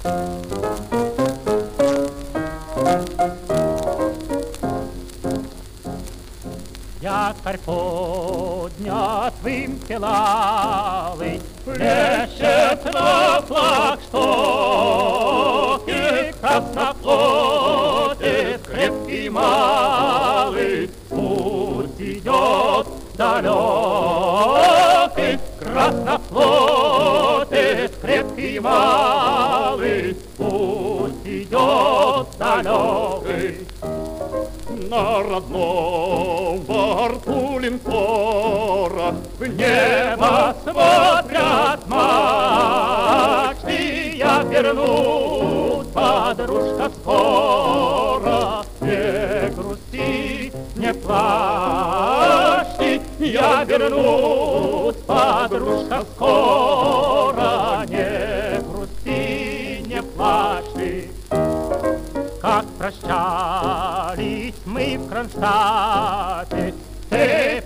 Якорь поднят вымпелалый, плещет на флагштоке, краснофлотец крепкий малый, путь идет далекий, краснофлотец крепкий малый, путь идет далекий. На родном борту линкора в небо смотрят мачты. Я вернусь, подружка, скоро. Не грусти, не плачьте. Я вернусь, подружка, скоро. Не грусти, не плачьте. Как прощались мы в Кронштадте, ты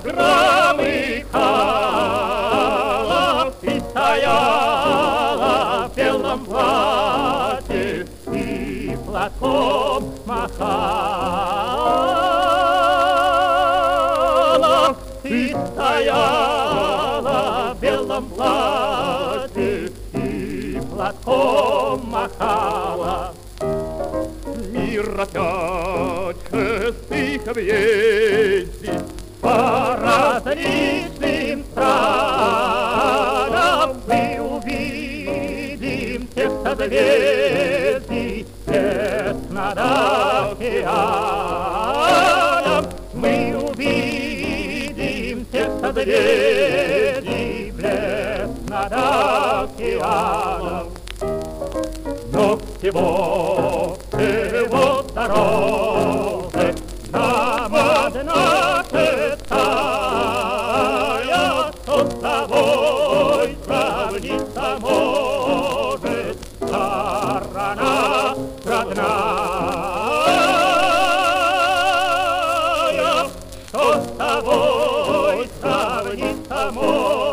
подгромыхала, ты стояла в белом платье и платком махала. Ты стояла в белом платье и платком махала. Мир опять шестых объездит по различным странам. Мы увидим тех созвездий, блеск над океаном. Мы увидим тех созвездий, блеск над океаном. Но всего дорога нам одна шестая, что с тобой сравниться может сторона родная, что с тобой сравниться может.